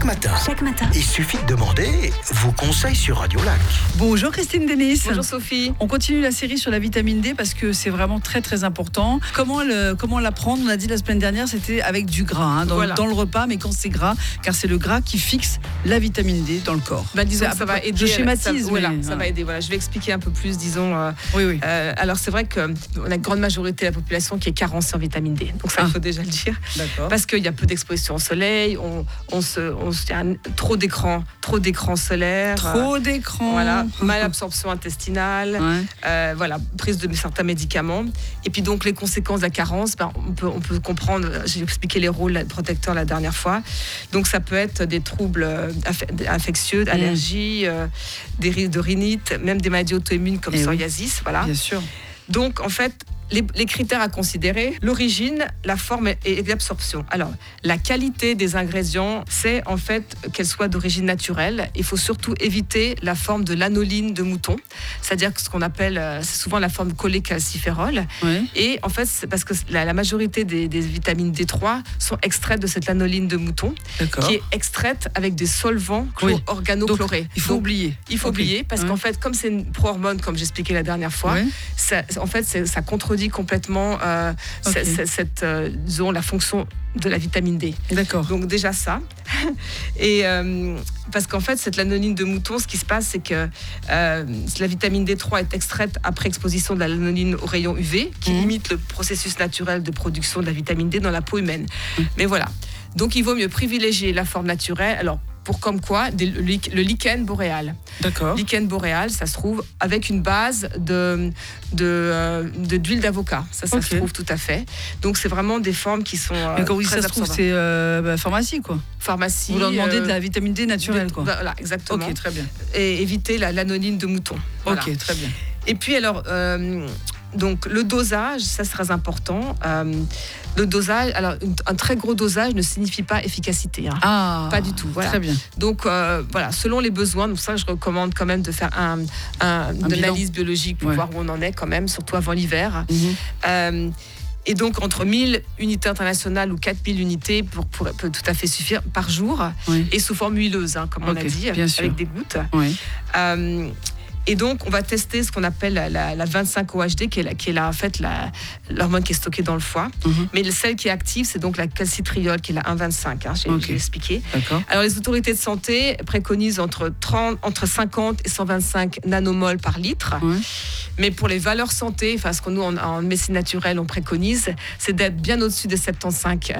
Chaque matin, il suffit de demander vos conseils sur Radio Lac. Bonjour Christine Denis. Bonjour Sophie. On continue la série sur la vitamine D parce que c'est vraiment très très important. Comment la prendre? On a dit la semaine dernière, c'était avec du gras dans le repas, mais quand c'est gras, car c'est le gras qui fixe la vitamine D dans le corps. Disons que ça va aider. Je schématise. Ça va aider. Voilà, je vais expliquer un peu plus, disons. Oui. Alors c'est vrai qu'on a une grande majorité de la population qui est carencée en vitamine D. Donc ça, il faut déjà le dire. D'accord. Parce qu'il y a peu d'exposition au soleil, il y a trop d'écran solaire. Trop d'écran. Voilà, malabsorption intestinale. Voilà, prise de certains médicaments. Et puis donc les conséquences de la carence, on peut comprendre. J'ai expliqué les rôles protecteurs la dernière fois. Donc ça peut être des troubles infectieux, allergies, des risques de rhinite, même des maladies auto-immunes comme psoriasis. Oui. Voilà. Bien sûr. Donc en fait, les critères à considérer, l'origine, la forme et l'absorption. Alors, la qualité des ingrédients, c'est en fait qu'elles soient d'origine naturelle. Il faut surtout éviter la forme de l'anoline de mouton, c'est-à-dire ce qu'on appelle, c'est souvent la forme cholécalciférol. Oui. Et en fait, c'est parce que la majorité des vitamines D3 sont extraites de cette anoline de mouton, qui est extraite avec des solvants organochlorés. Il faut oublier. Il faut oublier parce qu'en fait, comme c'est une pro-hormone, comme j'expliquais la dernière fois, ça contredit complètement disons, la fonction de la vitamine D. D'accord. Donc déjà ça. Et parce qu'en fait, cette lanoline de mouton, ce qui se passe, c'est que la vitamine D3 est extraite après exposition de la lanoline aux rayons UV, qui limite le processus naturel de production de la vitamine D dans la peau humaine. Mais voilà. Donc il vaut mieux privilégier la forme naturelle. Alors, comme quoi, le lichen boréal. D'accord. Lichen boréal, ça se trouve avec une base d'huile d'avocat. Ça se trouve tout à fait. Donc, c'est vraiment des formes qui sont très ça se trouve, c'est pharmacie, quoi. Pharmacie. Vous leur demandez de la vitamine D naturelle, quoi. Voilà, exactement. Ok, très bien. Et éviter l'anoline de mouton. Voilà. Ok, très bien. Et puis, alors... donc le dosage, ça c'est très important. Le dosage, alors un très gros dosage ne signifie pas efficacité. Pas du tout. Voilà. Très bien. Donc voilà, selon les besoins, donc ça je recommande quand même de faire une analyse biologique pour voir où on en est quand même, surtout avant l'hiver. Et donc, entre 1000 unités internationales ou 4000 unités peut tout à fait suffire par jour, et sous forme huileuse, comme on a dit, avec des gouttes. Et donc, on va tester ce qu'on appelle la 25-OHD, qui est en fait l'hormone qui est stockée dans le foie. Mais celle qui est active, c'est donc la calcitriol, qui est la 1,25. J'ai expliqué. D'accord. Alors, les autorités de santé préconisent entre 50 et 125 nanomoles par litre. Mais pour les valeurs santé, ce que nous, en médecine naturelle, on préconise, c'est d'être bien au-dessus de 75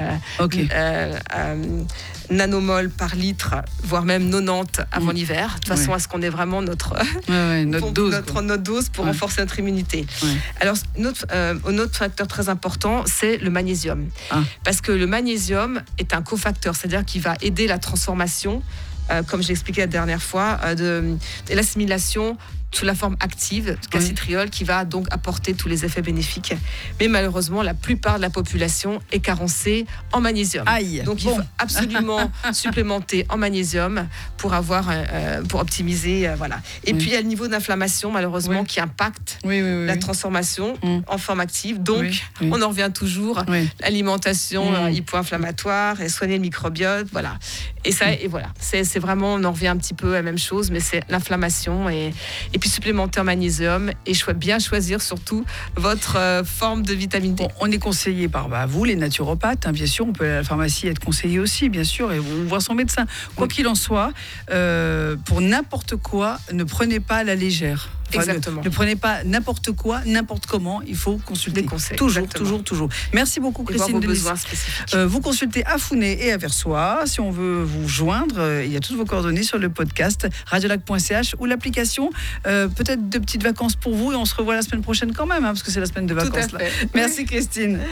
nanomoles par litre, voire même 90 avant l'hiver, de façon à ce qu'on ait vraiment notre dose pour renforcer notre immunité. Alors, un autre facteur très important, c'est le magnésium. Parce que le magnésium est un cofacteur, c'est-à-dire qu'il va aider la transformation, comme j'ai expliqué la dernière fois, de l'assimilation sous la forme active, calcitriol, qui va donc apporter tous les effets bénéfiques. Mais malheureusement, la plupart de la population est carencée en magnésium. Donc il faut absolument supplémenter en magnésium pour optimiser. Voilà. Et puis il y a le niveau d'inflammation, malheureusement, qui impacte la transformation en forme active. Donc on en revient toujours. L'alimentation hypo-inflammatoire et soigner le microbiote. Voilà. Et voilà. C'est vraiment, on en revient un petit peu à la même chose, mais c'est l'inflammation et puis supplémenter en magnésium et bien choisir surtout votre forme de vitamine D. On est conseillé par vous, les naturopathes, bien sûr, on peut aller à la pharmacie être conseillé aussi, bien sûr, et on voit son médecin. Quoi qu'il en soit, pour n'importe quoi, ne prenez pas à la légère. Exactement. Ne prenez pas n'importe quoi, n'importe comment. Il faut consulter. Des conseils. Toujours. Merci beaucoup, Christine Denis. Vous consultez à Founé et à Versoix. Si on veut vous joindre, il y a toutes vos coordonnées sur le podcast radiolac.ch ou l'application. Peut-être de petites vacances pour vous et on se revoit la semaine prochaine quand même, parce que c'est la semaine de vacances. Tout à fait. Merci, Christine.